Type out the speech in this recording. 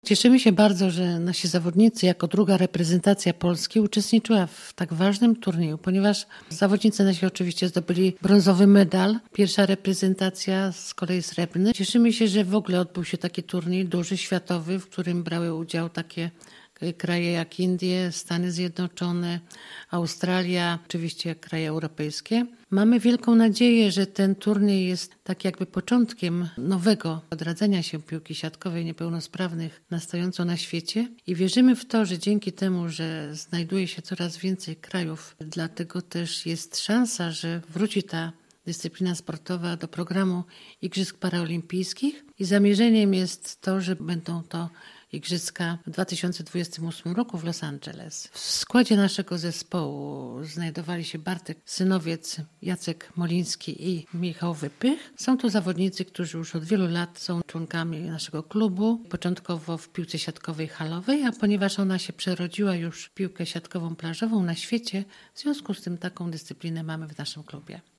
Cieszymy się bardzo, że nasi zawodnicy jako druga reprezentacja Polski uczestniczyła w tak ważnym turnieju, ponieważ zawodnicy nasi oczywiście zdobyli brązowy medal, pierwsza reprezentacja z kolei srebrny. Cieszymy się, że w ogóle odbył się taki turniej duży, światowy, w którym brały udział takie kraje jak Indie, Stany Zjednoczone, Australia, oczywiście kraje europejskie. Mamy wielką nadzieję, że ten turniej jest tak jakby początkiem nowego odradzania się piłki siatkowej niepełnosprawnych na stojąco na świecie i wierzymy w to, że dzięki temu, że znajduje się coraz więcej krajów, dlatego też jest szansa, że wróci ta dyscyplina sportowa do programu Igrzysk Paraolimpijskich i zamierzeniem jest to, że będą to Igrzyska w 2028 roku w Los Angeles. W składzie naszego zespołu znajdowali się Bartek Synowiec, Jacek Moliński i Michał Wypych. Są to zawodnicy, którzy już od wielu lat są członkami naszego klubu. Początkowo w piłce siatkowej halowej, a ponieważ ona się przerodziła już w piłkę siatkową plażową na świecie, w związku z tym taką dyscyplinę mamy w naszym klubie.